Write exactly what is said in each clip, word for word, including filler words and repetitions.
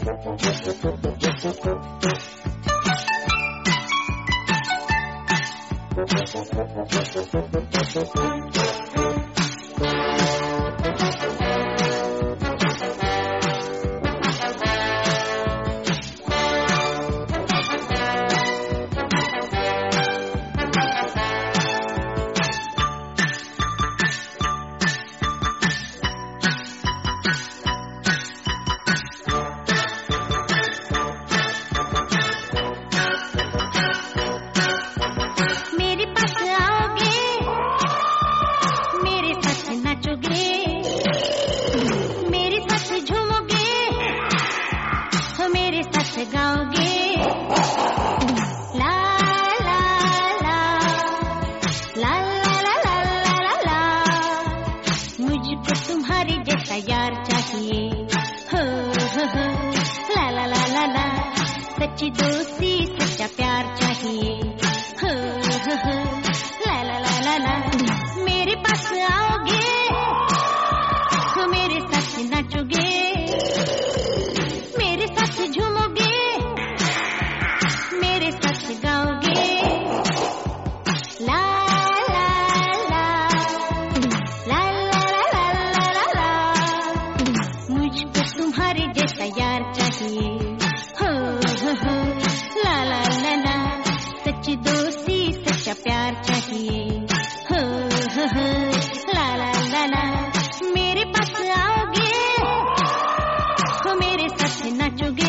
सच्ची दोस्ती सच्चा प्यार चाहिए, हो हो हो ला ला ला ला ला। मेरे पास आओगे तो मेरे साथ नाचोगे, मेरे साथ झूमोगे, मेरे साथ गाओगे, ला ला ला ला ला ला ला ला ला। मुझको तुम्हारे जैसा यार चाहिए, ला ला ला ला। सच्ची दोस्ती सच्चा प्यार चाहिए, हो हो हो ला ला ला ला। मेरे पास आओगे तो मेरे साथ नाचोगे।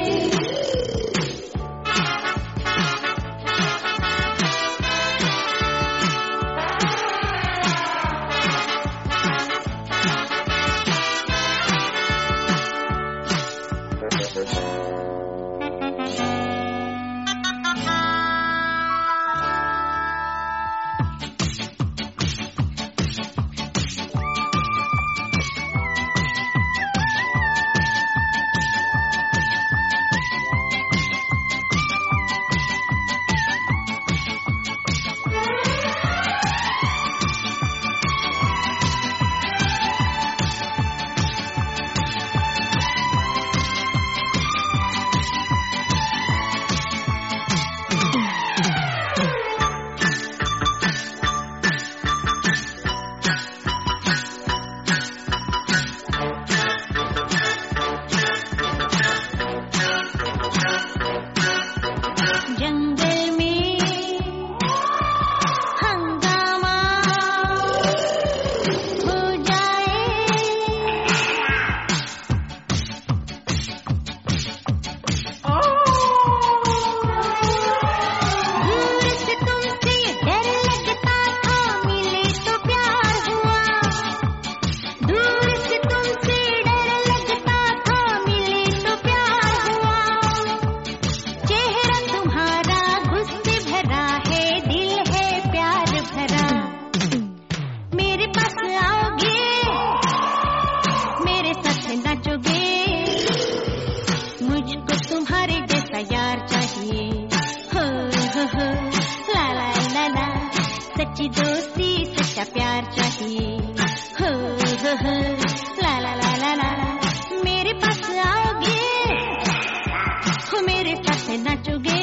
सच्ची दोस्ती सच्चा प्यार चाहिए, हो हो हो ला ला ला ला ला। मेरे पास आओगे हो मेरे साथ नाचोगे।